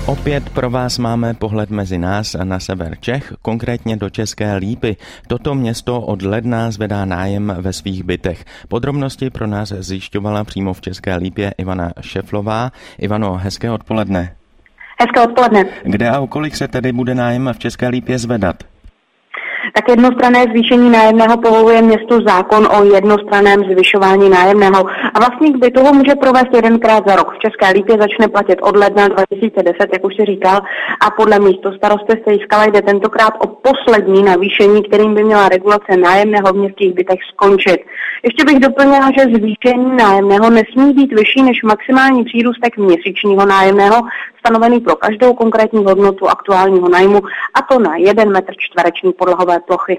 Opět pro vás máme pohled mezi nás na sever Čech, konkrétně do České Lípy. Toto město od ledna zvedá nájem ve svých bytech. Podrobnosti pro nás zjišťovala přímo v České Lípě Ivana Šeflová. Ivano, hezké odpoledne. Hezké odpoledne. Kde a o kolik se tedy bude nájem v České Lípě zvedat? Tak jednostranné zvýšení nájemného povoluje městu zákon o jednostranném zvyšování nájemného. A vlastník bytu ho může provést jedenkrát za rok. V České Lípě začne platit od ledna 2010, jak už si říkal, a podle místostarosty Stejskala jde tentokrát o poslední navýšení, kterým by měla regulace nájemného v městských bytech skončit. Ještě bych doplnila, že zvýšení nájemného nesmí být vyšší než maximální přírůstek měsíčního nájemného, stanovený pro každou konkrétní hodnotu aktuálního nájmu, a to na 1 metr čtvereční podlahové plochy.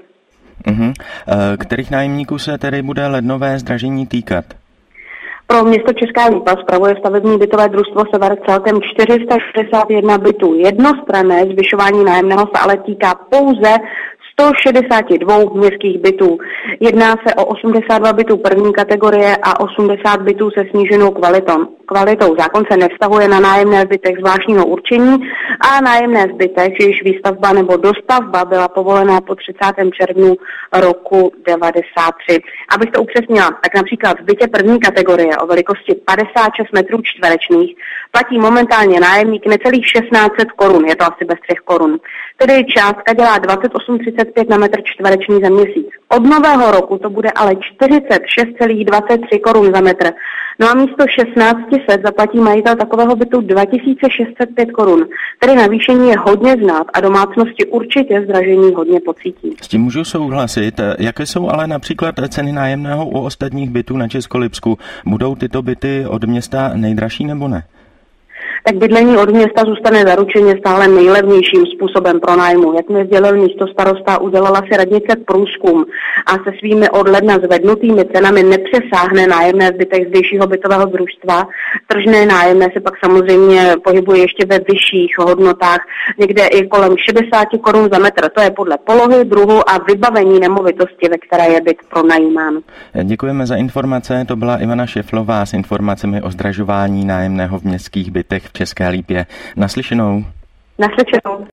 Kterých nájemníků se tedy bude lednové zdražení týkat? Pro město Česká Lípa spravuje stavební bytové družstvo Sever celkem 461 bytů. Jednostranné zvyšování nájemného se ale týká pouze 162 městských bytů. Jedná se o 82 bytů první kategorie a 80 bytů se sníženou kvalitou. Zákon se nevztahuje na nájemné v bytech zvláštního určení a nájemné v bytech, jejichž výstavba nebo dostavba byla povolená po 30. červnu roku 1993. Abych to upřesnila, tak například v bytě první kategorie o velikosti 56 metrů čtverečných platí momentálně nájemník necelých 1600 korun, je to asi bez 3 korun. Tedy částka dělá 28,35 na metr čtvereční za měsíc. Od nového roku to bude ale 46,23 korun za metr. No a místo 1600 zaplatí majitel takového bytu 2605 korun. Tedy navýšení je hodně znát a domácnosti určitě zdražení hodně pocítí. S tím můžu souhlasit. Jaké jsou ale například ceny nájemného u ostatních bytů na Českolipsku? Budou tyto byty od města nejdražší nebo ne? Tak bydlení od města zůstane zaručeně stále nejlevnějším způsobem pronájmu. Jak mi sdělil místostarosta, udělala si radnice průzkum a se svými od ledna zvednutými cenami nepřesáhne nájemné v bytech zdejšího bytového družstva. Tržné nájemné se pak samozřejmě pohybuje ještě ve vyšších hodnotách, někde i kolem 60 korun za metr. To je podle polohy, druhu a vybavení nemovitosti, ve které je byt pronajímán. Děkujeme za informace. To byla Ivana Šeflová s informacemi o zdražování nájemného v městských bytech v České Lípě. Naslyšenou. Naslyšenou.